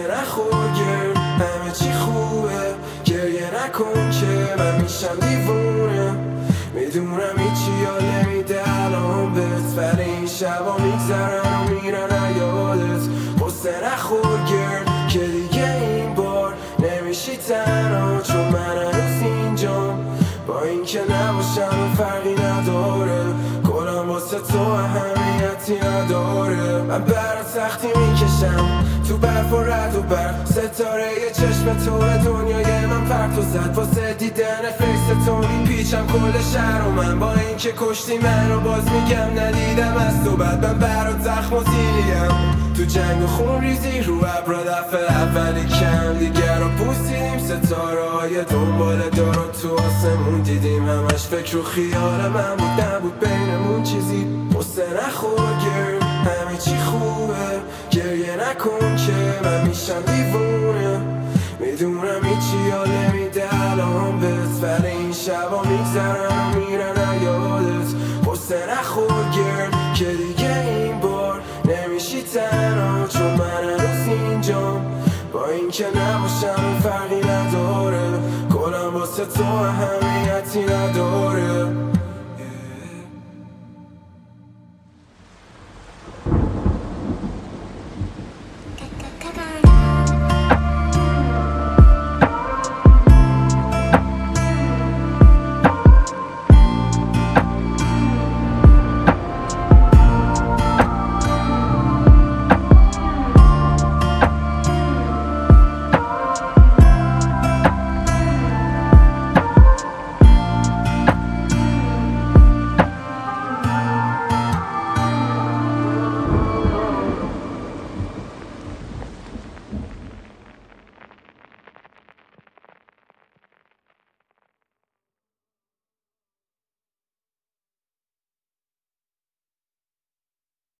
نخور گرد همه چی خوبه، گریه نکن که من میشم دیوونه. میدونم هیچی یاد نمیده الان بهت، ولی این شبا میگذرن و میرن یادت. قصه نخور گرد که دیگه این بار نمیشی تنها، چون من هنوز اینجام با این که نباشم فرقی نداره. کلم واسه تو اهمیتی نداره. من برات سختی میکشم تو برف و رد و برق، ستاره یه چشم توه دنیای من پرت و زد. واسه دیدن فیس تو میپیچم کل شهر و من با این که کشتی من رو باز میگم ندیدم از تو بعد. من برات زخم و زیریم تو جنگ و خون ریزی رو ابرا دفعه اولی کم دیگر رو پوستیدیم. ستاره های دنبال دار و تو آسمون دیدیم، همش فکر و خیال من بود نبود بینمون چیزی. قصه نخور گرد همه چی خوبه، گریه نکن که من میشم دیوونه. میدونم هیچی یاد نمیده الان بهت، ولی این شبا میگذرن و میرن یادت. قصه نخور گرد که دیگه این بار نمیشی تنها، چون من هنوز اینجام با این که نباشم فرقی نداره. کلم واسه تو اهمیتی نداره.